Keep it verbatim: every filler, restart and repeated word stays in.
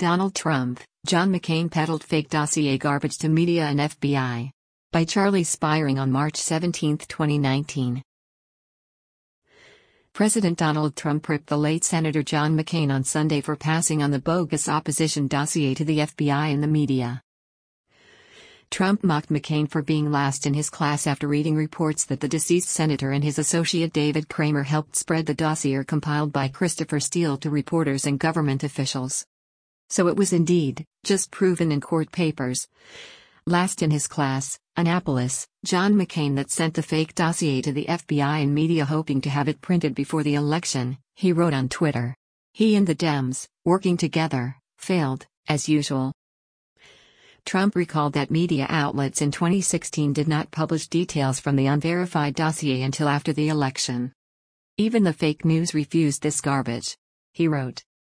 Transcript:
Donald Trump, John McCain peddled fake dossier garbage to media and F B I. By Charlie Spiring on March seventeenth, twenty nineteen. President Donald Trump ripped the late Senator John McCain on Sunday for passing on the bogus opposition dossier to the F B I and the media. Trump mocked McCain for being last in his class after reading reports that the deceased senator and his associate David Kramer helped spread the dossier compiled by Christopher Steele to reporters and government officials. So it was indeed just proven in court papers. Last in his class, Annapolis, John McCain that sent the fake dossier to the F B I and media hoping to have it printed before the election, he wrote on Twitter. He and the Dems, working together, failed, as usual. Trump recalled that media outlets in twenty sixteen did not publish details from the unverified dossier until after the election. Even the fake news refused this garbage. He wrote.